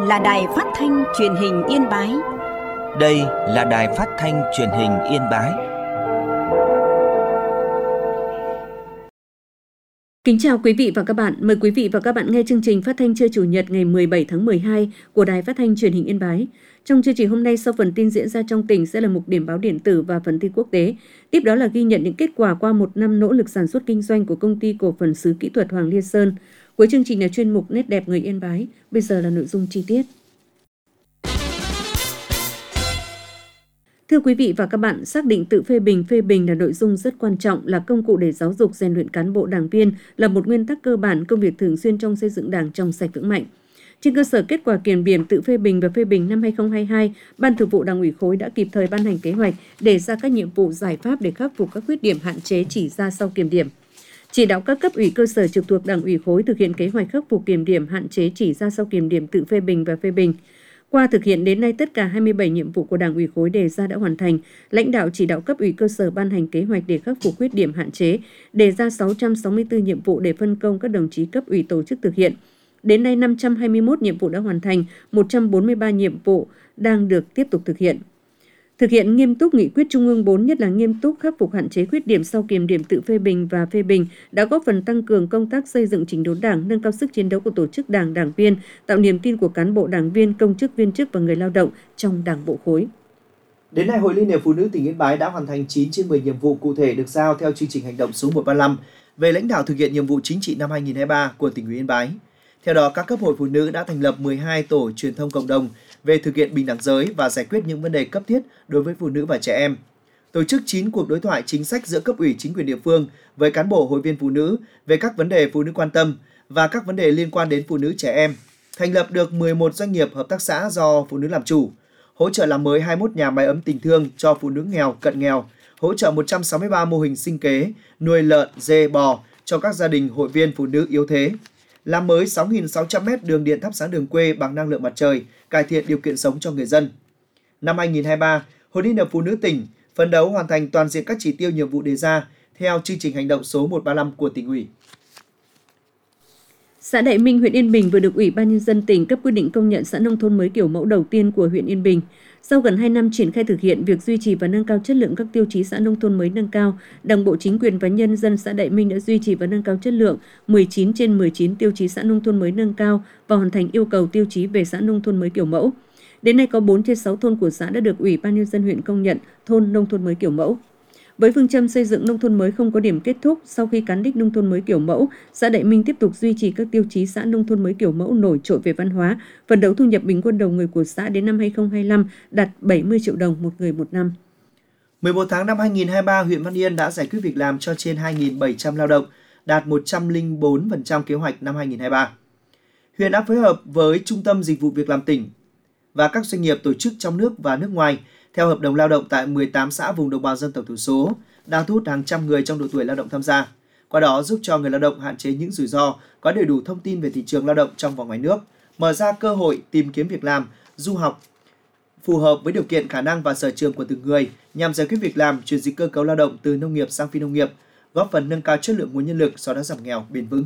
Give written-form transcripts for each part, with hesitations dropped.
là Đài Phát thanh Truyền hình Yên Bái. Đây là Đài Phát thanh Truyền hình Yên Bái. Kính chào quý vị và các bạn. Mời quý vị và các bạn nghe chương trình phát thanh trưa Chủ nhật ngày 17 tháng 12 của Đài Phát thanh Truyền hình Yên Bái. Trong chương trình hôm nay, sau phần tin diễn ra trong tỉnh sẽ là mục điểm báo điện tử và phần tin quốc tế. Tiếp đó là ghi nhận những kết quả qua một năm nỗ lực sản xuất kinh doanh của Công ty Cổ phần Sứ Kỹ thuật Hoàng Liên Sơn. Cuối chương trình là chuyên mục Nét đẹp người Yên Bái. Bây giờ là nội dung chi tiết. Thưa quý vị và các bạn, xác định tự phê bình là nội dung rất quan trọng, là công cụ để giáo dục rèn luyện cán bộ đảng viên, là một nguyên tắc cơ bản công việc thường xuyên trong xây dựng Đảng trong sạch vững mạnh. Trên cơ sở kết quả kiểm điểm tự phê bình và phê bình năm 2022, Ban Thường vụ Đảng ủy khối đã kịp thời ban hành kế hoạch đề ra các nhiệm vụ giải pháp để khắc phục các khuyết điểm hạn chế chỉ ra sau kiểm điểm. Chỉ đạo các cấp ủy cơ sở trực thuộc Đảng ủy khối thực hiện kế hoạch khắc phục kiểm điểm hạn chế chỉ ra sau kiểm điểm tự phê bình và phê bình. Qua thực hiện đến nay, tất cả 27 nhiệm vụ của Đảng ủy khối đề ra đã hoàn thành. Lãnh đạo chỉ đạo cấp ủy cơ sở ban hành kế hoạch để khắc phục khuyết điểm hạn chế, đề ra 664 nhiệm vụ để phân công các đồng chí cấp ủy tổ chức thực hiện. Đến nay, 521 nhiệm vụ đã hoàn thành, 143 nhiệm vụ đang được tiếp tục thực hiện. Thực hiện nghiêm túc nghị quyết Trung ương 4, nhất là nghiêm túc khắc phục hạn chế khuyết điểm sau kiểm điểm tự phê bình và phê bình, đã góp phần tăng cường công tác xây dựng chỉnh đốn Đảng, nâng cao sức chiến đấu của tổ chức Đảng, đảng viên, tạo niềm tin của cán bộ đảng viên, công chức viên chức và người lao động trong Đảng bộ khối. Đến nay, Hội Liên hiệp Phụ nữ tỉnh Yên Bái đã hoàn thành 9 trên 10 nhiệm vụ cụ thể được giao theo chương trình hành động số 135 về lãnh đạo thực hiện nhiệm vụ chính trị năm 2023 của tỉnh ủy Yên Bái. Theo đó, các cấp hội phụ nữ đã thành lập 12 tổ truyền thông cộng đồng về thực hiện bình đẳng giới và giải quyết những vấn đề cấp thiết đối với phụ nữ và trẻ em. Tổ chức 9 cuộc đối thoại chính sách giữa cấp ủy chính quyền địa phương với cán bộ hội viên phụ nữ về các vấn đề phụ nữ quan tâm và các vấn đề liên quan đến phụ nữ trẻ em. Thành lập được 11 doanh nghiệp hợp tác xã do phụ nữ làm chủ. Hỗ trợ làm mới 21 nhà máy ấm tình thương cho phụ nữ nghèo, cận nghèo. Hỗ trợ 163 mô hình sinh kế, nuôi lợn, dê, bò cho các gia đình hội viên phụ nữ yếu thế. Làm mới 6.600 mét đường điện thắp sáng đường quê bằng năng lượng mặt trời, cải thiện điều kiện sống cho người dân. Năm 2023, Hội Liên hiệp Phụ nữ tỉnh phấn đấu hoàn thành toàn diện các chỉ tiêu nhiệm vụ đề ra theo chương trình hành động số 135 của tỉnh ủy. Xã Đại Minh, huyện Yên Bình vừa được Ủy ban Nhân dân tỉnh cấp quyết định công nhận xã nông thôn mới kiểu mẫu đầu tiên của huyện Yên Bình. Sau gần 2 năm triển khai thực hiện việc duy trì và nâng cao chất lượng các tiêu chí xã nông thôn mới nâng cao, Đảng bộ, chính quyền và nhân dân xã Đại Minh đã duy trì và nâng cao chất lượng 19 trên 19 tiêu chí xã nông thôn mới nâng cao và hoàn thành yêu cầu tiêu chí về xã nông thôn mới kiểu mẫu. Đến nay có 4 trên 6 thôn của xã đã được Ủy ban Nhân dân huyện công nhận thôn nông thôn mới kiểu mẫu. Với phương châm xây dựng nông thôn mới không có điểm kết thúc, sau khi cán đích nông thôn mới kiểu mẫu, xã Đại Minh tiếp tục duy trì các tiêu chí xã nông thôn mới kiểu mẫu nổi trội về văn hóa, phấn đấu thu nhập bình quân đầu người của xã đến năm 2025 đạt 70 triệu đồng một người một năm. 11 tháng năm 2023, huyện Văn Yên đã giải quyết việc làm cho trên 2.700 lao động, đạt 104% kế hoạch năm 2023. Huyện đã phối hợp với Trung tâm Dịch vụ Việc làm tỉnh và các doanh nghiệp tổ chức trong nước và nước ngoài theo hợp đồng lao động tại 18 xã vùng đồng bào dân tộc thiểu số, đang thu hút hàng trăm người trong độ tuổi lao động tham gia. Qua đó giúp cho người lao động hạn chế những rủi ro, có đầy đủ thông tin về thị trường lao động trong và ngoài nước, mở ra cơ hội tìm kiếm việc làm, du học phù hợp với điều kiện, khả năng và sở trường của từng người nhằm giải quyết việc làm, chuyển dịch cơ cấu lao động từ nông nghiệp sang phi nông nghiệp, góp phần nâng cao chất lượng nguồn nhân lực, xóa đói giảm nghèo bền vững.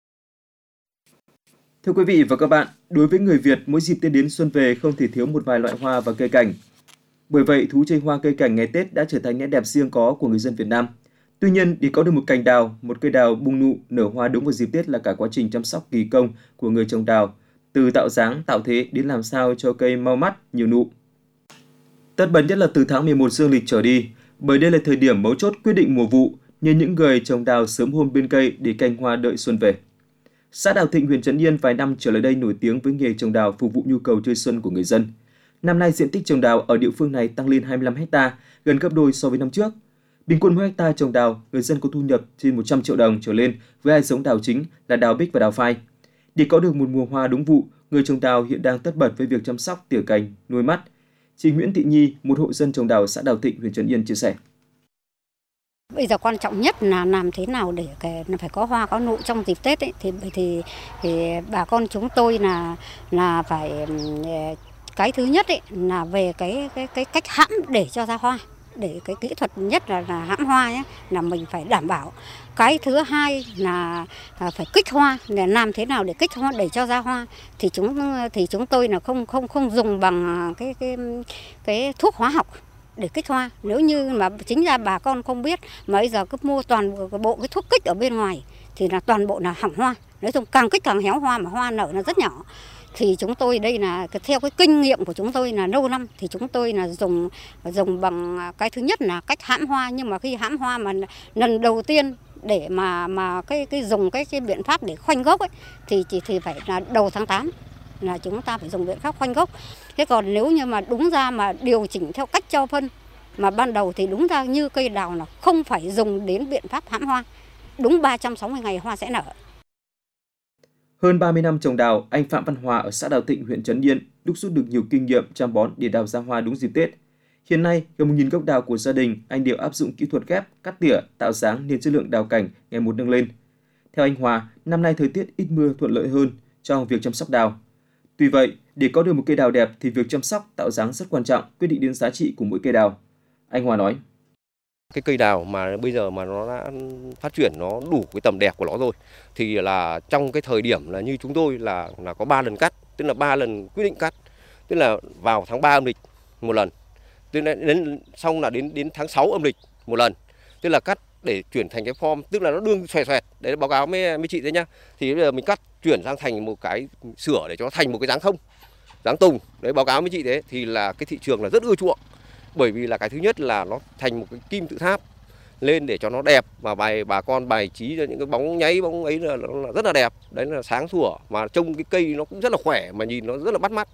Thưa quý vị và các bạn, đối với người Việt, mỗi dịp Tết đến xuân về không thể thiếu một vài loại hoa và cây cảnh. Bởi vậy, thú chơi hoa cây cảnh ngày Tết đã trở thành nét đẹp riêng có của người dân Việt Nam. Tuy nhiên, để có được một cành đào, một cây đào bung nụ, nở hoa đúng vào dịp Tết là cả quá trình chăm sóc kỳ công của người trồng đào, từ tạo dáng, tạo thế đến làm sao cho cây mau mắt, nhiều nụ. Tất bật nhất là từ tháng 11 dương lịch trở đi, bởi đây là thời điểm mấu chốt quyết định mùa vụ, nên những người trồng đào sớm hôm bên cây để canh hoa đợi xuân về. Xã Đào Thịnh, huyện Trấn Yên vài năm trở lại đây nổi tiếng với nghề trồng đào phục vụ nhu cầu chơi xuân của người dân. Năm nay, diện tích trồng đào ở địa phương này tăng lên 25 ha, gần gấp đôi so với năm trước. Bình quân mỗi hectare trồng đào, người dân có thu nhập trên 100 triệu đồng trở lên với hai giống đào chính là đào bích và đào phai. Để có được một mùa hoa đúng vụ, người trồng đào hiện đang tất bật với việc chăm sóc, tỉa cành, nuôi mắt. Chị Nguyễn Thị Nhi, một hộ dân trồng đào xã Đào Thịnh, huyện Trấn Yên chia sẻ. Bây giờ quan trọng nhất là làm thế nào để phải có hoa có nụ trong dịp Tết ấy, thì bà con chúng tôi là phải cái thứ nhất ấy là về cái cách hãm để cho ra hoa. để cái kỹ thuật nhất là hãm hoa nhé, là mình phải đảm bảo. Cái thứ hai là phải kích hoa, để làm thế nào để kích hoa để cho ra hoa thì chúng tôi là không dùng bằng cái thuốc hóa học để kích hoa. Nếu như mà chính ra bà con không biết mà bây giờ cứ mua toàn bộ cái thuốc kích ở bên ngoài thì là toàn bộ là hỏng hoa. Nói chung càng kích càng héo hoa, mà hoa nở nó rất nhỏ. Thì chúng tôi đây là theo cái kinh nghiệm của chúng tôi là lâu năm thì chúng tôi là dùng bằng cái thứ nhất là cách hãm hoa, nhưng mà khi hãm hoa mà lần đầu tiên để mà cái dùng cái biện pháp để khoanh gốc ấy thì phải là đầu tháng 8 là chúng ta phải dùng biện pháp khoanh gốc. Thế còn nếu như mà đúng ra mà điều chỉnh theo cách cho phân mà ban đầu thì đúng ra như cây đào là không phải dùng đến biện pháp hãm hoa. Đúng 360 ngày hoa sẽ nở. Hơn 30 năm trồng đào, anh Phạm Văn Hòa ở xã Đào Thịnh, huyện Trấn Yên đúc rút được nhiều kinh nghiệm chăm bón để đào ra hoa đúng dịp Tết. Hiện nay, gần 1.000 gốc đào của gia đình anh đều áp dụng kỹ thuật ghép, cắt tỉa, tạo dáng nên chất lượng đào cảnh ngày một nâng lên. Theo anh Hòa, năm nay thời tiết ít mưa thuận lợi hơn trong việc chăm sóc đào. Tuy vậy, để có được một cây đào đẹp thì việc chăm sóc, tạo dáng rất quan trọng, quyết định đến giá trị của mỗi cây đào. Anh Hòa nói: cái cây đào mà bây giờ mà nó đã phát triển, nó đủ cái tầm đẹp của nó rồi thì là trong cái thời điểm là như chúng tôi là có 3 lần cắt, tức là 3 lần quyết định cắt, tức là vào tháng 3 âm lịch một lần, tức là xong là đến tháng 6 âm lịch một lần, tức là cắt để chuyển thành cái form, tức là nó đương xòe xoẹt. Đấy báo cáo với chị đấy nhá. Thì bây giờ mình cắt chuyển sang thành một cái sửa để cho nó thành một cái dáng thông, dáng tùng. Đấy báo cáo với chị đấy thì là cái thị trường là rất ưa chuộng. Bởi vì là cái thứ nhất là nó thành một cái kim tự tháp lên để cho nó đẹp, và bà con bài trí cho những cái bóng nháy bóng ấy là rất là đẹp. Đấy là sáng sủa, mà trông cái cây nó cũng rất là khỏe, mà nhìn nó rất là bắt mắt.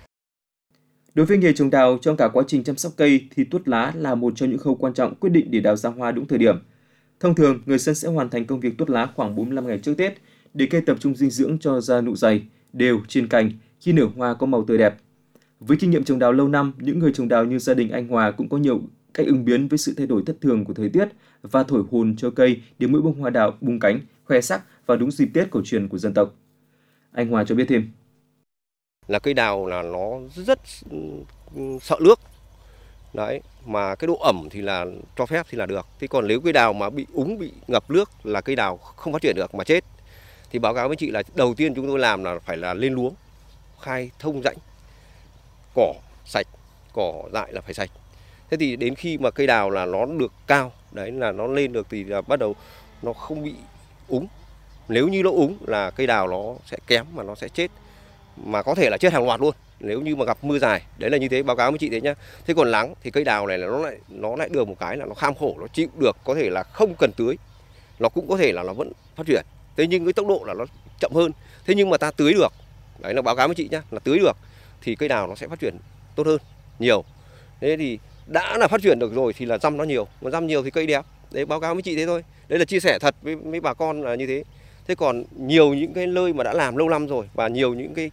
Đối với nghề trồng đào, trong cả quá trình chăm sóc cây thì tuốt lá là một trong những khâu quan trọng quyết định để đào ra hoa đúng thời điểm. Thông thường, người dân sẽ hoàn thành công việc tuốt lá khoảng 45 ngày trước Tết để cây tập trung dinh dưỡng cho ra nụ dày, đều trên cành khi nở hoa có màu tươi đẹp. Với kinh nghiệm trồng đào lâu năm, những người trồng đào như gia đình anh Hòa cũng có nhiều cách ứng biến với sự thay đổi thất thường của thời tiết và thổi hồn cho cây để mỗi bông hoa đào bung cánh, khoe sắc vào đúng dịp Tết cổ truyền của dân tộc. Anh Hòa cho biết thêm: là cây đào là nó rất sợ nước. Đấy, mà cái độ ẩm thì là cho phép thì là được. Thế còn nếu cây đào mà bị úng, bị ngập nước là cây đào không phát triển được mà chết. Thì báo cáo với chị là đầu tiên chúng tôi làm là phải là lên luống, khai thông rãnh, cỏ sạch, cỏ dại là phải sạch. Thế thì đến khi mà cây đào là nó được cao, đấy là nó lên được thì là bắt đầu nó không bị úng. Nếu như nó úng là cây đào nó sẽ kém mà nó sẽ chết, mà có thể là chết hàng loạt luôn nếu như mà gặp mưa dài. Đấy là như thế, báo cáo với chị đấy nhá. Thế còn nắng thì cây đào này là nó lại được một cái là nó kham khổ, nó chịu được, có thể là không cần tưới, nó cũng có thể là nó vẫn phát triển. Thế nhưng cái tốc độ là nó chậm hơn. Thế nhưng mà ta tưới được, đấy là báo cáo với chị nhá, là tưới được thì cây đào nó sẽ phát triển tốt hơn nhiều. Thế thì đã là phát triển được rồi thì là răm nó nhiều, mà răm nhiều thì cây đẹp. Đấy báo cáo với chị thế thôi. Đấy là chia sẻ thật với bà con là như thế. Thế còn nhiều những cái nơi mà đã làm lâu năm rồi và nhiều những cái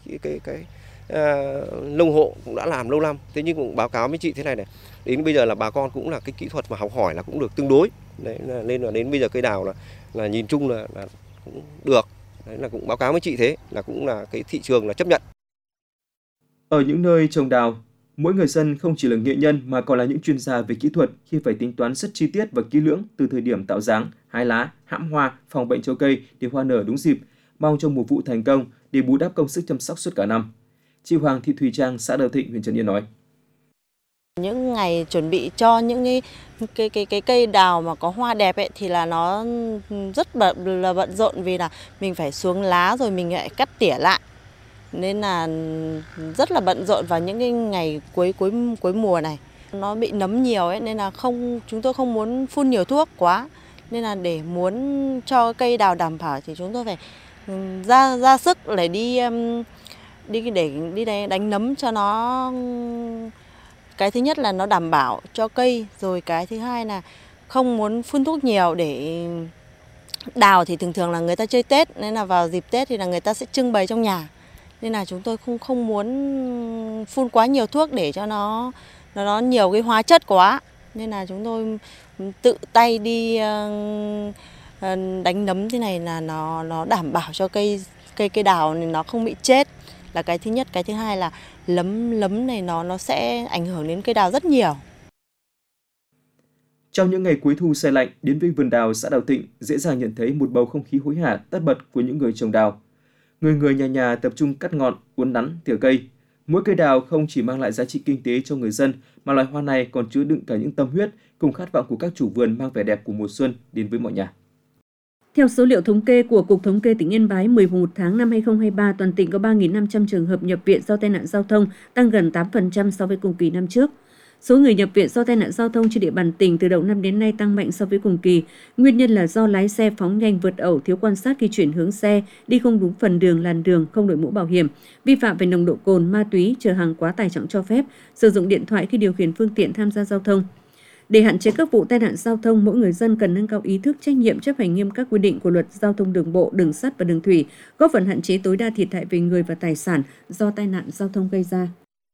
nông hộ cũng đã làm lâu năm. Thế nhưng cũng báo cáo với chị thế này này, đến bây giờ là bà con cũng là cái kỹ thuật mà học hỏi là cũng được tương đối. Đấy là nên là đến bây giờ cây đào là nhìn chung là cũng được. Đấy là cũng báo cáo với chị thế là cũng là cái thị trường là chấp nhận. Ở những nơi trồng đào, mỗi người dân không chỉ là nghệ nhân mà còn là những chuyên gia về kỹ thuật khi phải tính toán rất chi tiết và kỹ lưỡng từ thời điểm tạo dáng, hái lá, hãm hoa, phòng bệnh cho cây để hoa nở đúng dịp, mong cho mùa vụ thành công để bù đắp công sức chăm sóc suốt cả năm. Chị Hoàng Thị Thùy Trang, xã Đào Thịnh, huyện Trấn Yên nói: những ngày chuẩn bị cho những cái cây đào mà có hoa đẹp ấy thì là nó rất bận rộn, vì là mình phải xuống lá rồi mình lại cắt tỉa lại, nên là rất là bận rộn vào những cái ngày cuối mùa này. Nó bị nấm nhiều ấy nên là chúng tôi không muốn phun nhiều thuốc quá, nên là để muốn cho cây đào đảm bảo thì chúng tôi phải ra sức để đi đánh nấm cho nó. Cái thứ nhất là nó đảm bảo cho cây, rồi cái thứ hai là không muốn phun thuốc nhiều. Để đào thì thường là người ta chơi Tết, nên là vào dịp Tết thì là người ta sẽ trưng bày trong nhà, nên là chúng tôi không muốn phun quá nhiều thuốc để cho nó nhiều cái hóa chất quá, nên là chúng tôi tự tay đi đánh nấm thế này là nó đảm bảo cho cây đào này nó không bị chết, là cái thứ nhất. Cái thứ hai là lấm này nó sẽ ảnh hưởng đến cây đào rất nhiều. Trong những ngày cuối thu se lạnh, đến với vườn đào xã Đào Thịnh dễ dàng nhận thấy một bầu không khí hối hả tất bật của những người trồng đào. Người nhà nhà tập trung cắt ngọn, uốn nắn, tỉa cây. Mỗi cây đào không chỉ mang lại giá trị kinh tế cho người dân, mà loài hoa này còn chứa đựng cả những tâm huyết cùng khát vọng của các chủ vườn mang vẻ đẹp của mùa xuân đến với mọi nhà. Theo số liệu thống kê của Cục Thống kê tỉnh Yên Bái, 11 tháng năm 2023, toàn tỉnh có 3.500 trường hợp nhập viện do tai nạn giao thông, tăng gần 8% so với cùng kỳ năm trước. Số người nhập viện do tai nạn giao thông trên địa bàn tỉnh từ đầu năm đến nay tăng mạnh so với cùng kỳ. Nguyên nhân là do lái xe phóng nhanh vượt ẩu, thiếu quan sát khi chuyển hướng xe, đi không đúng phần đường, làn đường, không đội mũ bảo hiểm, vi phạm về nồng độ cồn, ma túy, chở hàng quá tải trọng cho phép, sử dụng điện thoại khi điều khiển phương tiện tham gia giao thông. Để hạn chế các vụ tai nạn giao thông, mỗi người dân cần nâng cao ý thức, trách nhiệm, chấp hành nghiêm các quy định của luật giao thông đường bộ, đường sắt và đường thủy, góp phần hạn chế tối đa thiệt hại về người và tài sản do tai nạn giao thông gây ra.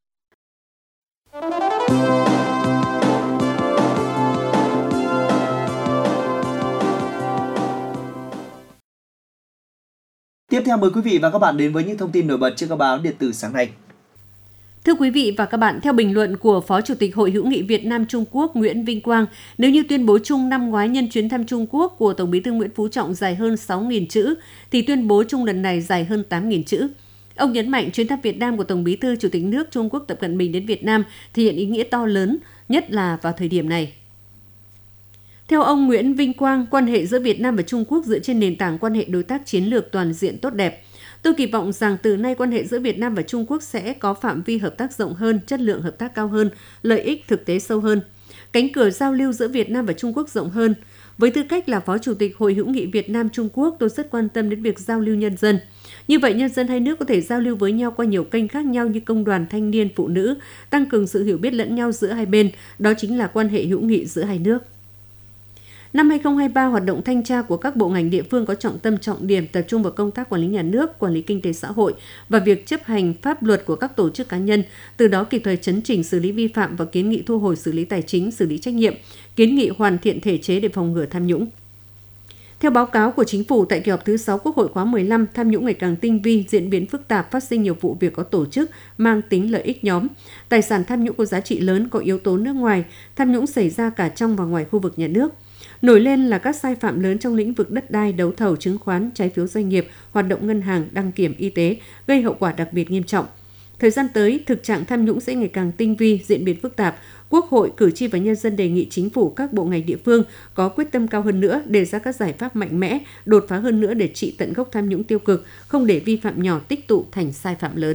Tiếp theo mời quý vị và các bạn đến với những thông tin nổi bật trên các báo điện tử sáng nay. Thưa quý vị và các bạn, theo bình luận của Phó Chủ tịch Hội hữu nghị Việt Nam Trung Quốc Nguyễn Vinh Quang, nếu như tuyên bố chung năm ngoái nhân chuyến thăm Trung Quốc của Tổng Bí thư Nguyễn Phú Trọng dài hơn 6.000 chữ, thì tuyên bố chung lần này dài hơn 8.000 chữ. Ông nhấn mạnh chuyến thăm Việt Nam của Tổng Bí thư Chủ tịch nước Trung Quốc Tập Cận Bình đến Việt Nam thể hiện ý nghĩa to lớn, nhất là vào thời điểm này. Theo ông Nguyễn Vinh Quang, quan hệ giữa Việt Nam và Trung Quốc dựa trên nền tảng quan hệ đối tác chiến lược toàn diện tốt đẹp. Tôi kỳ vọng rằng từ nay quan hệ giữa Việt Nam và Trung Quốc sẽ có phạm vi hợp tác rộng hơn, chất lượng hợp tác cao hơn, lợi ích thực tế sâu hơn. Cánh cửa giao lưu giữa Việt Nam và Trung Quốc rộng hơn. Với tư cách là Phó Chủ tịch Hội hữu nghị Việt Nam Trung Quốc, tôi rất quan tâm đến việc giao lưu nhân dân. Như vậy, nhân dân hai nước có thể giao lưu với nhau qua nhiều kênh khác nhau như công đoàn, thanh niên, phụ nữ, tăng cường sự hiểu biết lẫn nhau giữa hai bên. Đó chính là quan hệ hữu nghị giữa hai nước. Năm 2023, hoạt động thanh tra của các bộ ngành địa phương có trọng tâm trọng điểm tập trung vào công tác quản lý nhà nước, quản lý kinh tế xã hội và việc chấp hành pháp luật của các tổ chức cá nhân, từ đó kịp thời chấn chỉnh xử lý vi phạm và kiến nghị thu hồi xử lý tài chính, xử lý trách nhiệm, kiến nghị hoàn thiện thể chế để phòng ngừa tham nhũng. Theo báo cáo của Chính phủ tại kỳ họp thứ 6 Quốc hội khóa 15, tham nhũng ngày càng tinh vi, diễn biến phức tạp, phát sinh nhiều vụ việc có tổ chức, mang tính lợi ích nhóm. Tài sản tham nhũng có giá trị lớn, có yếu tố nước ngoài, tham nhũng xảy ra cả trong và ngoài khu vực nhà nước. Nổi lên là các sai phạm lớn trong lĩnh vực đất đai, đấu thầu, chứng khoán, trái phiếu doanh nghiệp, hoạt động ngân hàng, đăng kiểm y tế, gây hậu quả đặc biệt nghiêm trọng. Thời gian tới, thực trạng tham nhũng sẽ ngày càng tinh vi, diễn biến phức tạp. Quốc hội, cử tri và nhân dân đề nghị Chính phủ, các bộ ngành địa phương có quyết tâm cao hơn nữa, đề ra các giải pháp mạnh mẽ, đột phá hơn nữa để trị tận gốc tham nhũng tiêu cực, không để vi phạm nhỏ tích tụ thành sai phạm lớn.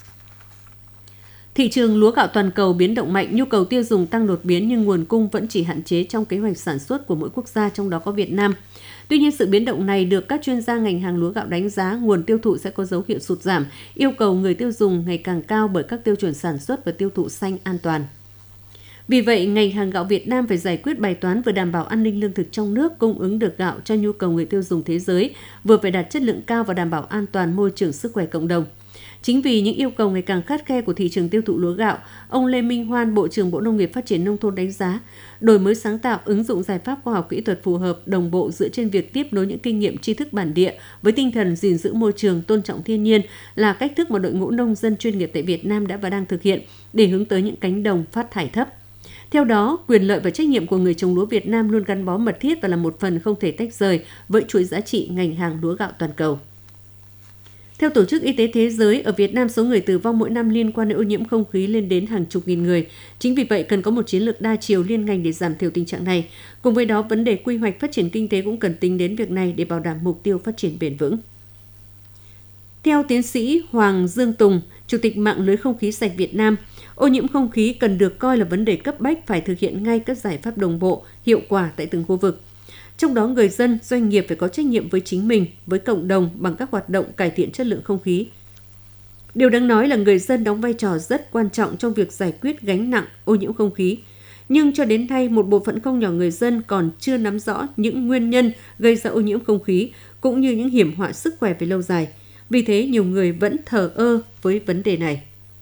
Thị trường lúa gạo toàn cầu biến động mạnh, nhu cầu tiêu dùng tăng đột biến nhưng nguồn cung vẫn chỉ hạn chế trong kế hoạch sản xuất của mỗi quốc gia, trong đó có Việt Nam. Tuy nhiên, sự biến động này được các chuyên gia ngành hàng lúa gạo đánh giá nguồn tiêu thụ sẽ có dấu hiệu sụt giảm, yêu cầu người tiêu dùng ngày càng cao bởi các tiêu chuẩn sản xuất và tiêu thụ xanh an toàn. Vì vậy, ngành hàng gạo Việt Nam phải giải quyết bài toán vừa đảm bảo an ninh lương thực trong nước, cung ứng được gạo cho nhu cầu người tiêu dùng thế giới, vừa phải đạt chất lượng cao và đảm bảo an toàn môi trường sức khỏe cộng đồng. Chính vì những yêu cầu ngày càng khắt khe của thị trường tiêu thụ lúa gạo, ông Lê Minh Hoan, Bộ trưởng Bộ Nông nghiệp Phát triển Nông thôn đánh giá, đổi mới sáng tạo, ứng dụng giải pháp khoa học kỹ thuật phù hợp, đồng bộ dựa trên việc tiếp nối những kinh nghiệm tri thức bản địa với tinh thần gìn giữ môi trường, tôn trọng thiên nhiên là cách thức mà đội ngũ nông dân chuyên nghiệp tại Việt Nam đã và đang thực hiện để hướng tới những cánh đồng phát thải thấp. Theo đó, quyền lợi và trách nhiệm của người trồng lúa Việt Nam luôn gắn bó mật thiết và là một phần không thể tách rời với chuỗi giá trị ngành hàng lúa gạo toàn cầu. Theo Tổ chức Y tế Thế giới, ở Việt Nam số người tử vong mỗi năm liên quan đến ô nhiễm không khí lên đến hàng chục nghìn người. Chính vì vậy, cần có một chiến lược đa chiều liên ngành để giảm thiểu tình trạng này. Cùng với đó, vấn đề quy hoạch phát triển kinh tế cũng cần tính đến việc này để bảo đảm mục tiêu phát triển bền vững. Theo tiến sĩ Hoàng Dương Tùng, Chủ tịch Mạng lưới không khí sạch Việt Nam, ô nhiễm không khí cần được coi là vấn đề cấp bách, phải thực hiện ngay các giải pháp đồng bộ, hiệu quả tại từng khu vực. Trong đó, người dân, doanh nghiệp phải có trách nhiệm với chính mình, với cộng đồng bằng các hoạt động cải thiện chất lượng không khí. Điều đáng nói là người dân đóng vai trò rất quan trọng trong việc giải quyết gánh nặng ô nhiễm không khí. Nhưng cho đến nay, một bộ phận không nhỏ người dân còn chưa nắm rõ những nguyên nhân gây ra ô nhiễm không khí, cũng như những hiểm họa sức khỏe về lâu dài. Vì thế, nhiều người vẫn thờ ơ với vấn đề này.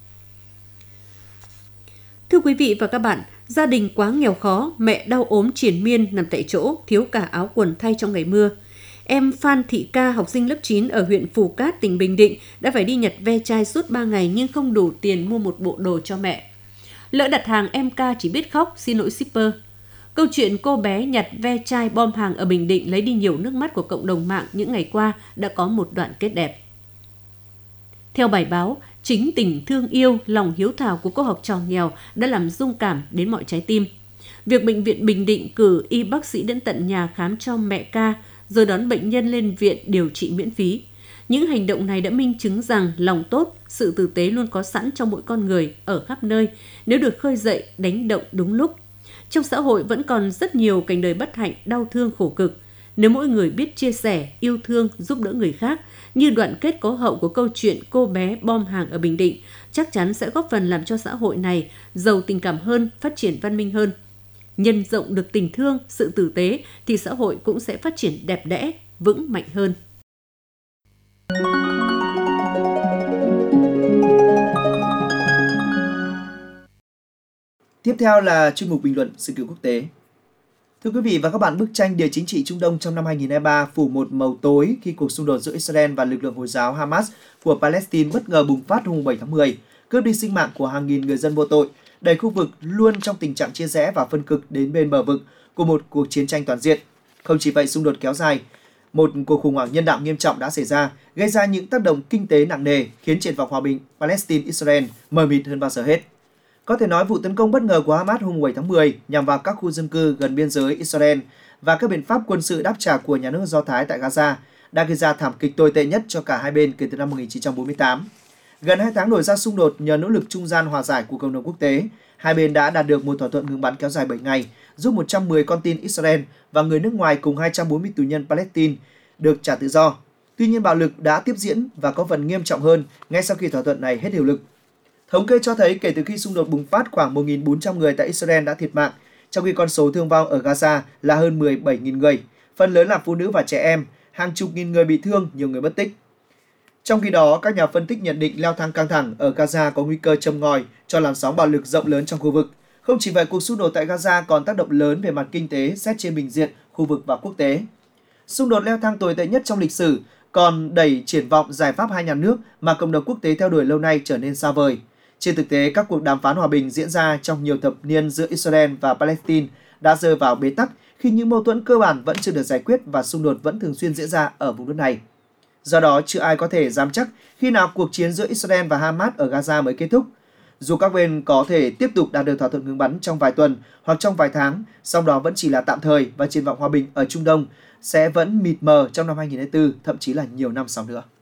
Thưa quý vị và các bạn, gia đình quá nghèo khó, mẹ đau ốm triền miên nằm tại chỗ, thiếu cả áo quần thay trong ngày mưa. Em Phan Thị Ca, học sinh lớp 9 ở huyện Phù Cát, tỉnh Bình Định, đã phải đi nhặt ve chai suốt 3 ngày nhưng không đủ tiền mua một bộ đồ cho mẹ. Lỡ đặt hàng, em Ca chỉ biết khóc, xin lỗi shipper. Câu chuyện cô bé nhặt ve chai bom hàng ở Bình Định lấy đi nhiều nước mắt của cộng đồng mạng những ngày qua đã có một đoạn kết đẹp. Theo bài báo, chính tình thương yêu, lòng hiếu thảo của cô học trò nghèo đã làm rung cảm đến mọi trái tim. Việc Bệnh viện Bình Định cử y bác sĩ đến tận nhà khám cho mẹ Ca, rồi đón bệnh nhân lên viện điều trị miễn phí. Những hành động này đã minh chứng rằng lòng tốt, sự tử tế luôn có sẵn trong mỗi con người ở khắp nơi nếu được khơi dậy, đánh động đúng lúc. Trong xã hội vẫn còn rất nhiều cảnh đời bất hạnh, đau thương, khổ cực. Nếu mỗi người biết chia sẻ, yêu thương, giúp đỡ người khác, như đoạn kết có hậu của câu chuyện cô bé bom hàng ở Bình Định, chắc chắn sẽ góp phần làm cho xã hội này giàu tình cảm hơn, phát triển văn minh hơn. Nhân rộng được tình thương, sự tử tế thì xã hội cũng sẽ phát triển đẹp đẽ, vững mạnh hơn. Tiếp theo là chuyên mục bình luận sự kiện quốc tế. Thưa quý vị và các bạn, bức tranh địa chính trị Trung Đông trong năm 2023 phủ một màu tối khi cuộc xung đột giữa Israel và lực lượng Hồi giáo Hamas của Palestine bất ngờ bùng phát hôm 7 tháng 10, cướp đi sinh mạng của hàng nghìn người dân vô tội, đẩy khu vực luôn trong tình trạng chia rẽ và phân cực đến bên bờ vực của một cuộc chiến tranh toàn diện. Không chỉ vậy, xung đột kéo dài, một cuộc khủng hoảng nhân đạo nghiêm trọng đã xảy ra, gây ra những tác động kinh tế nặng nề, khiến triển vọng hòa bình Palestine-Israel mờ mịt hơn bao giờ hết. Có thể nói vụ tấn công bất ngờ của Hamas hôm 7 tháng 10 nhằm vào các khu dân cư gần biên giới Israel và các biện pháp quân sự đáp trả của nhà nước Do Thái tại Gaza đã gây ra thảm kịch tồi tệ nhất cho cả hai bên kể từ năm 1948. Gần 2 tháng nổi ra xung đột, nhờ nỗ lực trung gian hòa giải của cộng đồng quốc tế, hai bên đã đạt được một thỏa thuận ngừng bắn kéo dài 7 ngày, giúp 110 con tin Israel và người nước ngoài cùng 240 tù nhân Palestine được trả tự do. Tuy nhiên, bạo lực đã tiếp diễn và có phần nghiêm trọng hơn ngay sau khi thỏa thuận này hết hiệu lực. Thống kê cho thấy kể từ khi xung đột bùng phát, khoảng 1.400 người tại Israel đã thiệt mạng, trong khi con số thương vong ở Gaza là hơn 17.000 người, phần lớn là phụ nữ và trẻ em, hàng chục nghìn người bị thương, nhiều người mất tích. Trong khi đó, các nhà phân tích nhận định leo thang căng thẳng ở Gaza có nguy cơ châm ngòi cho làn sóng bạo lực rộng lớn trong khu vực. Không chỉ vậy, cuộc xung đột tại Gaza còn tác động lớn về mặt kinh tế xét trên bình diện, khu vực và quốc tế. Xung đột leo thang tồi tệ nhất trong lịch sử còn đẩy triển vọng giải pháp hai nhà nước mà cộng đồng quốc tế theo đuổi lâu nay trở nên xa vời. Trên thực tế, các cuộc đàm phán hòa bình diễn ra trong nhiều thập niên giữa Israel và Palestine đã rơi vào bế tắc khi những mâu thuẫn cơ bản vẫn chưa được giải quyết và xung đột vẫn thường xuyên diễn ra ở vùng đất này. Do đó, chưa ai có thể dám chắc khi nào cuộc chiến giữa Israel và Hamas ở Gaza mới kết thúc. Dù các bên có thể tiếp tục đạt được thỏa thuận ngừng bắn trong vài tuần hoặc trong vài tháng, song đó vẫn chỉ là tạm thời và triển vọng hòa bình ở Trung Đông sẽ vẫn mịt mờ trong năm 2024, thậm chí là nhiều năm sau nữa.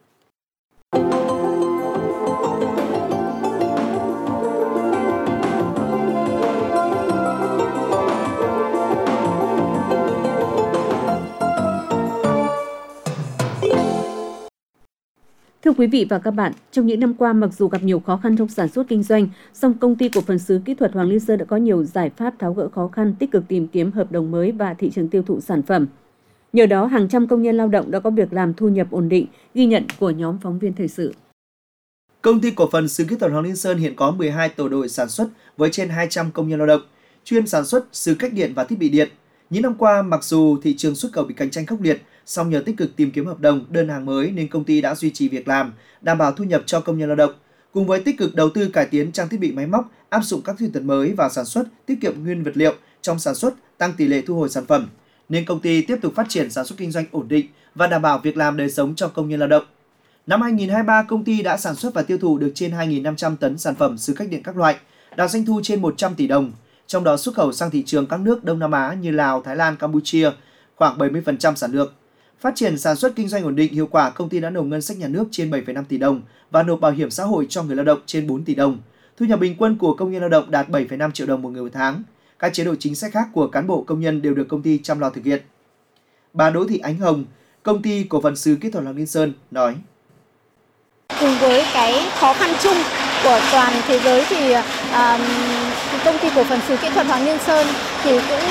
Thưa quý vị và các bạn, trong những năm qua, mặc dù gặp nhiều khó khăn trong sản xuất kinh doanh, song Công ty Cổ phần Sứ Kỹ thuật Hoàng Liên Sơn đã có nhiều giải pháp tháo gỡ khó khăn, tích cực tìm kiếm hợp đồng mới và thị trường tiêu thụ sản phẩm. Nhờ đó, hàng trăm công nhân lao động đã có việc làm, thu nhập ổn định, ghi nhận của nhóm phóng viên thời sự. Công ty Cổ phần Sứ Kỹ thuật Hoàng Liên Sơn hiện có 12 tổ đội sản xuất với trên 200 công nhân lao động, chuyên sản xuất sứ cách điện và thiết bị điện. Những năm qua, mặc dù thị trường xuất khẩu bị cạnh tranh khốc liệt, song nhờ tích cực tìm kiếm hợp đồng, đơn hàng mới nên công ty đã duy trì việc làm, đảm bảo thu nhập cho công nhân lao động. Cùng với tích cực đầu tư cải tiến trang thiết bị máy móc, áp dụng các kỹ thuật mới vào sản xuất, tiết kiệm nguyên vật liệu trong sản xuất, tăng tỷ lệ thu hồi sản phẩm, nên công ty tiếp tục phát triển sản xuất kinh doanh ổn định và đảm bảo việc làm đời sống cho công nhân lao động. Năm 2023, công ty đã sản xuất và tiêu thụ được trên 2.500 tấn sản phẩm sứ cách điện các loại, đạt doanh thu trên 100 tỷ đồng. Trong đó xuất khẩu sang thị trường các nước Đông Nam Á như Lào, Thái Lan, Campuchia khoảng 70% sản lượng. Phát triển sản xuất kinh doanh ổn định hiệu quả, công ty đã nộp ngân sách nhà nước trên 7,5 tỷ đồng và nộp bảo hiểm xã hội cho người lao động trên 4 tỷ đồng. Thu nhập bình quân của công nhân lao động đạt 7,5 triệu đồng một người một tháng. Các chế độ chính sách khác của cán bộ công nhân đều được công ty chăm lo thực hiện. Bà Đỗ Thị Ánh Hồng, Công ty Cổ phần Sứ Kỹ thuật Hoàng Liên Sơn nói: Cùng với cái khó khăn chung của toàn thế giới thì công ty Cổ phần Sứ Kỹ thuật Hoàng Liên Sơn thì cũng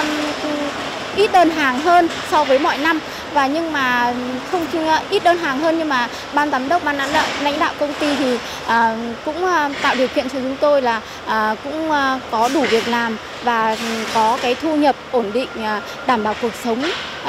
ít đơn hàng hơn so với mọi năm, và nhưng mà không ít đơn hàng hơn nhưng mà ban giám đốc, ban lãnh đạo công ty thì cũng tạo điều kiện cho chúng tôi là cũng có đủ việc làm và có cái thu nhập ổn định, đảm bảo cuộc sống.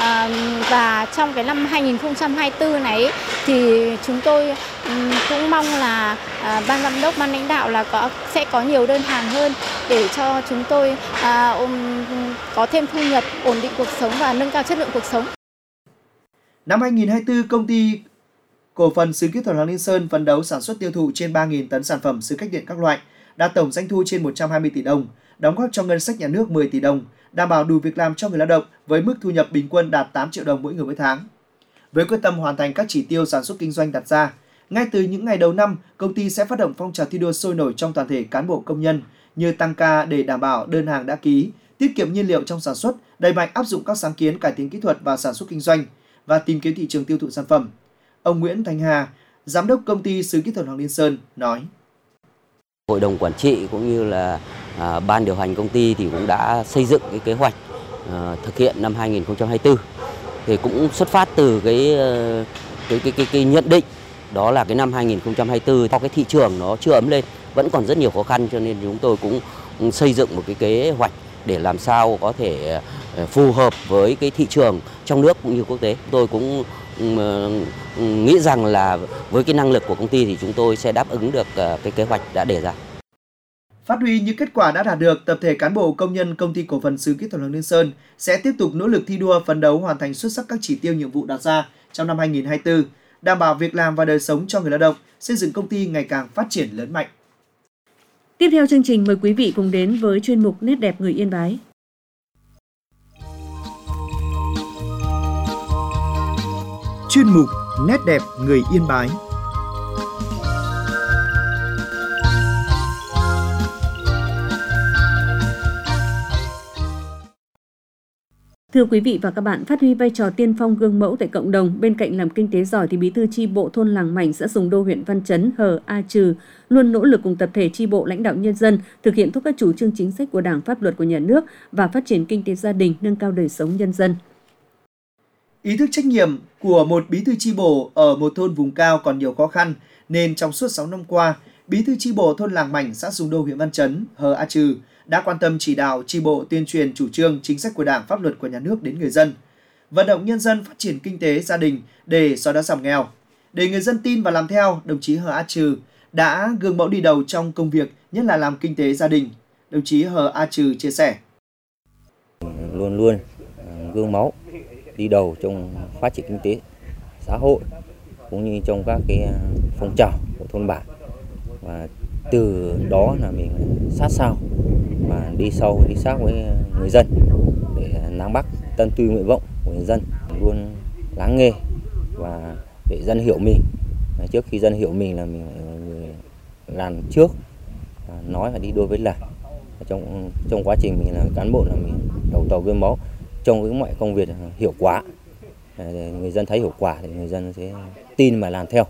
Và trong cái năm 2024 này thì chúng tôi cũng mong là ban giám đốc, ban lãnh đạo là sẽ có nhiều đơn hàng hơn để cho chúng tôi có thêm thu nhập, ổn định cuộc sống và nâng cao chất lượng cuộc sống. Năm 2024, công ty cổ phần sứ kỹ thuật Hoàng Liên Sơn phấn đấu sản xuất tiêu thụ trên 3.000 tấn sản phẩm sứ cách điện các loại, đạt tổng doanh thu trên 120 tỷ đồng, đóng góp cho ngân sách nhà nước 10 tỷ đồng, đảm bảo đủ việc làm cho người lao động với mức thu nhập bình quân đạt 8 triệu đồng mỗi người mỗi tháng. Với quyết tâm hoàn thành các chỉ tiêu sản xuất kinh doanh đặt ra, ngay từ những ngày đầu năm, công ty sẽ phát động phong trào thi đua sôi nổi trong toàn thể cán bộ công nhân như tăng ca để đảm bảo đơn hàng đã ký, tiết kiệm nhiên liệu trong sản xuất, đẩy mạnh áp dụng các sáng kiến cải tiến kỹ thuật vào sản xuất kinh doanh và tìm kiếm thị trường tiêu thụ sản phẩm. Ông Nguyễn Thanh Hà, giám đốc công ty sứ kỹ thuật Hoàng Liên Sơn nói: Hội đồng quản trị cũng như là ban điều hành công ty thì cũng đã xây dựng cái kế hoạch thực hiện năm 2024. Thì cũng xuất phát từ cái nhận định đó là cái năm 2024 do cái thị trường nó chưa ấm lên, vẫn còn rất nhiều khó khăn, cho nên chúng tôi cũng xây dựng một cái kế hoạch để làm sao có thể phù hợp với cái thị trường trong nước cũng như quốc tế. Tôi cũng nghĩ rằng là với cái năng lực của công ty thì chúng tôi sẽ đáp ứng được cái kế hoạch đã đề ra. Phát huy những kết quả đã đạt được, tập thể cán bộ công nhân công ty cổ phần sứ kỹ thuật Hoàng Liên Sơn sẽ tiếp tục nỗ lực thi đua phấn đấu hoàn thành xuất sắc các chỉ tiêu nhiệm vụ đặt ra trong năm 2024, đảm bảo việc làm và đời sống cho người lao động, xây dựng công ty ngày càng phát triển lớn mạnh. Tiếp theo chương trình, mời quý vị cùng đến với chuyên mục Nét đẹp người Yên Bái. Chuyên mục Nét đẹp người Yên Bái. Thưa quý vị và các bạn, phát huy vai trò tiên phong gương mẫu tại cộng đồng, bên cạnh làm kinh tế giỏi thì Bí thư chi bộ thôn Làng Mảnh, xã Sùng Đô, huyện Văn Chấn Hờ A Trừ luôn nỗ lực cùng tập thể chi bộ, lãnh đạo nhân dân thực hiện tốt các chủ trương chính sách của Đảng, pháp luật của nhà nước và phát triển kinh tế gia đình, nâng cao đời sống nhân dân. Ý thức trách nhiệm của một bí thư chi bộ ở một thôn vùng cao còn nhiều khó khăn, nên trong suốt 6 năm qua, Bí thư chi bộ thôn Làng Mảnh, xã Sùng Đô, huyện Văn Chấn Hờ A Trừ đã quan tâm chỉ đạo chi bộ tuyên truyền chủ trương chính sách của Đảng, pháp luật của nhà nước đến người dân, vận động nhân dân phát triển kinh tế gia đình để xóa đói giảm nghèo. Để người dân tin và làm theo, đồng chí Hờ A Trừ đã gương mẫu đi đầu trong công việc, nhất là làm kinh tế gia đình. Đồng chí Hờ A Trừ chia sẻ: Luôn luôn gương mẫu đi đầu trong phát triển kinh tế xã hội cũng như trong các cái phong trào của thôn bản, và từ đó là mình sát sao và đi sâu đi sát với người dân để nắm bắt tâm tư nguyện vọng của người dân, luôn lắng nghe và để dân hiểu mình. Trước khi dân hiểu mình là mình phải người làm trước, nói phải đi đôi với làm. Trong quá trình mình là cán bộ là mình đầu tàu gương mẫu trong những mọi công việc hiệu quả, người dân thấy hiệu quả thì người dân sẽ tin và làm theo.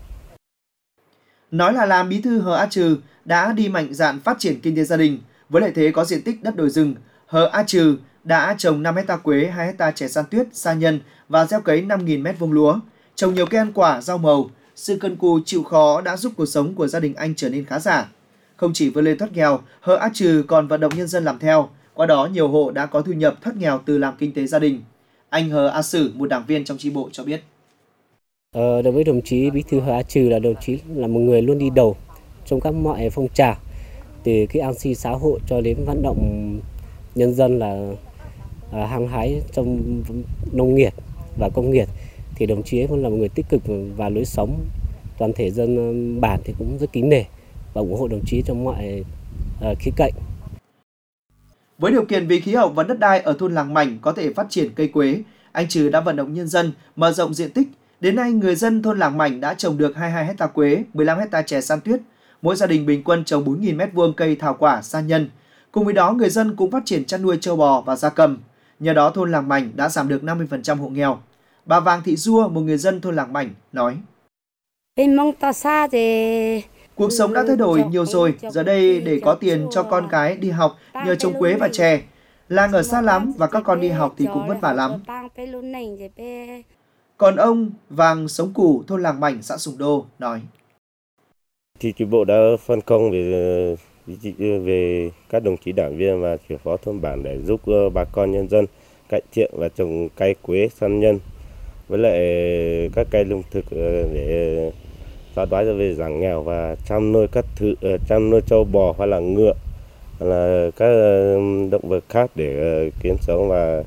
Nói là làm, Bí thư Hờ A Trừ đã đi mạnh dạn phát triển kinh tế gia đình. Với lợi thế có diện tích đất đồi rừng, Hờ A Trừ đã trồng 5 hectare quế, 2 hectare chè san tuyết, sa nhân và gieo cấy 5.000 m² lúa, trồng nhiều cây ăn quả, rau màu. Sự cần cù chịu khó đã giúp cuộc sống của gia đình anh trở nên khá giả. Không chỉ vươn lên thoát nghèo, Hờ A Trừ còn vận động nhân dân làm theo. Qua đó, nhiều hộ đã có thu nhập thoát nghèo từ làm kinh tế gia đình. Anh Hờ A Sử, một đảng viên trong chi bộ cho biết: Đối với đồng chí Bí thư Hờ A Trừ là đồng chí là một người luôn đi đầu trong các mọi phong trào, từ cái an sinh xã hội cho đến vận động nhân dân là hăng hái trong nông nghiệp và công nghiệp, thì đồng chí cũng là một người tích cực và lối sống. Toàn thể dân bản thì cũng rất kính nể và ủng hộ đồng chí trong mọi khía cạnh. Với điều kiện về khí hậu và đất đai ở thôn Làng Mảnh có thể phát triển cây quế, anh Trừ đã vận động nhân dân mở rộng diện tích. Đến nay, người dân thôn Làng Mảnh đã trồng được 22 hectare quế, 15 hectare chè san tuyết. Mỗi gia đình bình quân trồng 4.000 m² cây thảo quả, sa nhân. Cùng với đó, người dân cũng phát triển chăn nuôi trâu bò và gia cầm. Nhờ đó, thôn Làng Mảnh đã giảm được 50% hộ nghèo. Bà Vàng Thị Dua, một người dân thôn Làng Mảnh, nói: Cuộc sống đã thay đổi nhiều rồi, giờ đây để có tiền cho con cái đi học nhờ trồng quế và chè. Làng ở xa lắm và các con đi học thì cũng vất vả lắm. Còn ông Vàng Sống Củ, thôn Làng Mảnh, xã Sùng Đô, nói: Chi bộ đã phân công về các đồng chí đảng viên và trưởng phó thôn bản để giúp bà con nhân dân cải thiện và trồng cây quế, san nhân với lại các cây lương thực để xóa đói về giảm nghèo và chăm nuôi trâu bò hoặc là ngựa là các động vật khác để kiếm sống và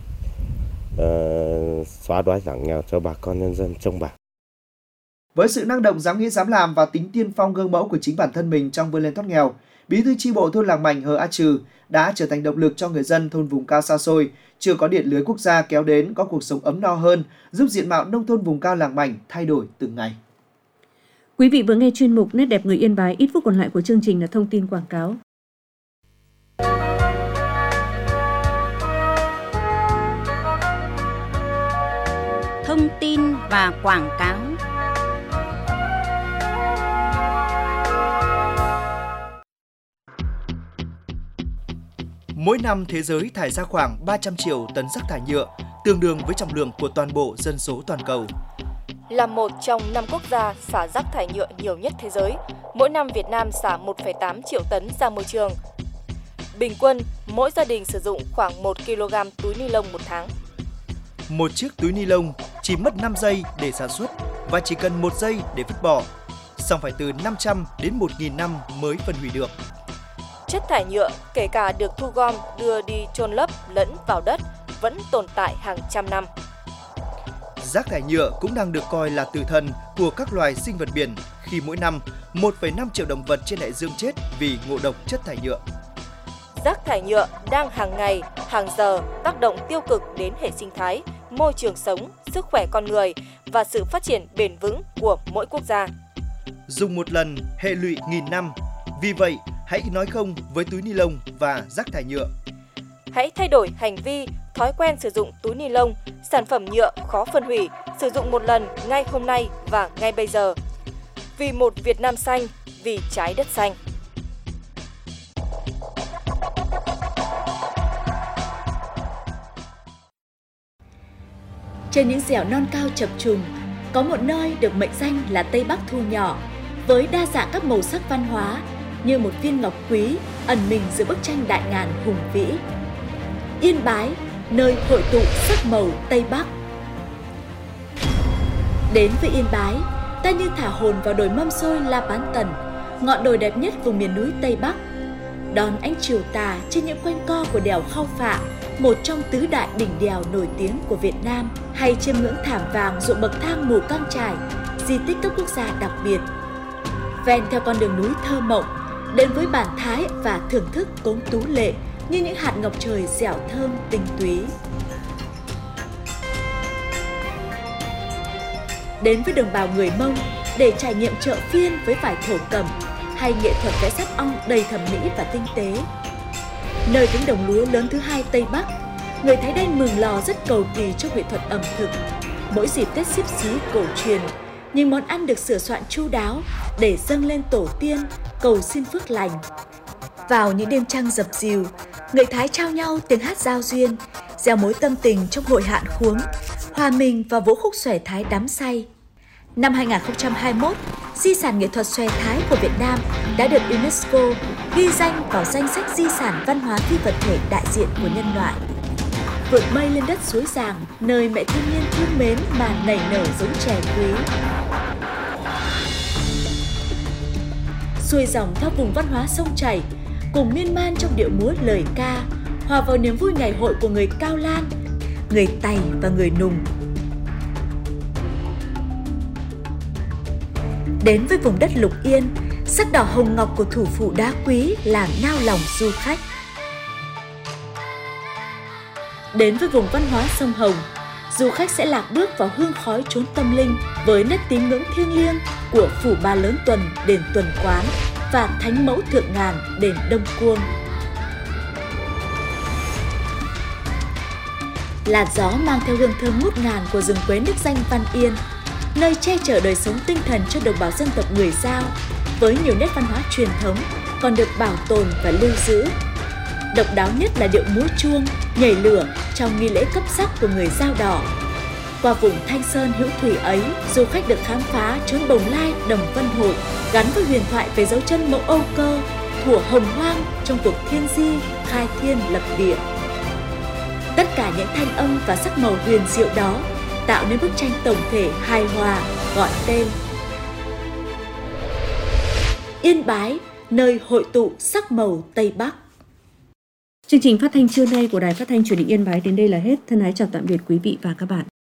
xóa đói giảm nghèo cho bà con nhân dân trong bản. Với sự năng động, dám nghĩ dám làm và tính tiên phong gương mẫu của chính bản thân mình trong vươn lên thoát nghèo, Bí thư chi bộ thôn Làng Mảnh Hờ A Trừ đã trở thành động lực cho người dân thôn vùng cao xa xôi, chưa có điện lưới quốc gia kéo đến có cuộc sống ấm no hơn, giúp diện mạo nông thôn vùng cao Làng Mảnh thay đổi từng ngày. Quý vị vừa nghe chuyên mục Nét đẹp người Yên Bái, ít phút còn lại của chương trình là thông tin quảng cáo. Thông tin và quảng cáo. Mỗi năm thế giới thải ra khoảng 300 triệu tấn rác thải nhựa, tương đương với trọng lượng của toàn bộ dân số toàn cầu. Là một trong 5 quốc gia xả rác thải nhựa nhiều nhất thế giới, mỗi năm Việt Nam xả 1,8 triệu tấn ra môi trường. Bình quân, mỗi gia đình sử dụng khoảng 1 kg túi ni lông một tháng. Một chiếc túi ni lông chỉ mất 5 giây để sản xuất và chỉ cần 1 giây để vứt bỏ, song phải từ 500 đến 1.000 năm mới phân hủy được. Chất thải nhựa, kể cả được thu gom đưa đi chôn lấp lẫn vào đất, vẫn tồn tại hàng trăm năm. Rác thải nhựa cũng đang được coi là tử thần của các loài sinh vật biển khi mỗi năm 1,5 triệu động vật trên đại dương chết vì ngộ độc chất thải nhựa. Rác thải nhựa đang hàng ngày, hàng giờ tác động tiêu cực đến hệ sinh thái, môi trường sống, sức khỏe con người và sự phát triển bền vững của mỗi quốc gia. Dùng một lần hệ lụy nghìn năm. Vì vậy, hãy nói không với túi ni lông và rác thải nhựa. Hãy thay đổi hành vi, thói quen sử dụng túi ni lông, sản phẩm nhựa khó phân hủy, sử dụng một lần ngay hôm nay và ngay bây giờ. Vì một Việt Nam xanh, vì trái đất xanh. Trên những dẻo non cao chập trùng, có một nơi được mệnh danh là Tây Bắc thu nhỏ, với đa dạng các màu sắc văn hóa như một viên ngọc quý ẩn mình giữa bức tranh đại ngàn hùng vĩ. Yên Bái, nơi hội tụ sắc màu Tây Bắc. Đến với Yên Bái, ta như thả hồn vào đồi mâm xôi La Bán Tần, ngọn đồi đẹp nhất vùng miền núi Tây Bắc. Đón ánh chiều tà trên những quanh co của đèo Khao Phạ, một trong tứ đại đỉnh đèo nổi tiếng của Việt Nam, hay chiêm ngưỡng thảm vàng ruộng bậc thang Mù Căng Chải, di tích cấp quốc gia đặc biệt. Ven theo con đường núi thơ mộng, đến với bản Thái và thưởng thức cốm tú lệ như những hạt ngọc trời dẻo thơm tinh túy. Đến với đồng bào người Mông để trải nghiệm chợ phiên với vải thổ cẩm hay nghệ thuật vẽ sáp ong đầy thẩm mỹ và tinh tế. Nơi cánh đồng lúa lớn thứ hai Tây Bắc, người Thái Đen Mường Lò rất cầu kỳ trong nghệ thuật ẩm thực. Mỗi dịp Tết Xíp Xí cổ truyền, những món ăn được sửa soạn chu đáo để dâng lên tổ tiên, cầu xin phước lành. Vào những đêm trăng dập dìu, người Thái trao nhau tiếng hát giao duyên, gieo mối tâm tình trong hội hạn khuống, hòa mình vào vũ khúc xòe Thái đắm say. Năm 2021, di sản nghệ thuật xòe Thái của Việt Nam đã được UNESCO ghi danh vào danh sách di sản văn hóa phi vật thể đại diện của nhân loại. Vượt mây lên đất suối Giàng, nơi mẹ thiên nhiên thương mến mà nảy nở giống chè quý. Xuôi dòng theo vùng văn hóa sông chảy, cùng miên man trong điệu múa lời ca, hòa vào niềm vui ngày hội của người Cao Lan, người Tày và người Nùng. Đến với vùng đất Lục Yên, sắc đỏ hồng ngọc của thủ phủ đá quý làm nao lòng du khách. Đến với vùng văn hóa sông Hồng, du khách sẽ lạc bước vào hương khói chốn tâm linh với nét tín ngưỡng thiêng liêng của phủ Ba Lớn Tuần, đền Tuần Quán và Thánh Mẫu Thượng Ngàn, đền Đông Cuông. Làn gió mang theo hương thơm ngút ngàn của rừng quế nước danh Văn Yên, nơi che chở đời sống tinh thần cho đồng bào dân tộc người Dao, với nhiều nét văn hóa truyền thống còn được bảo tồn và lưu giữ. Độc đáo nhất là điệu múa chuông, nhảy lửa trong nghi lễ cấp sắc của người Dao Đỏ. Qua vùng Thanh Sơn hữu thủy ấy, du khách được khám phá chốn Bồng Lai, Đồng Vân Hội, gắn với huyền thoại về dấu chân mẫu Âu Cơ, thuở hồng hoang trong cuộc thiên di, khai thiên lập địa. Tất cả những thanh âm và sắc màu huyền diệu đó tạo nên bức tranh tổng thể hài hòa gọi tên Yên Bái, nơi hội tụ sắc màu Tây Bắc. Chương trình phát thanh trưa nay của Đài Phát thanh Truyền hình Yên Bái đến đây là hết. Thân ái chào tạm biệt quý vị và các bạn.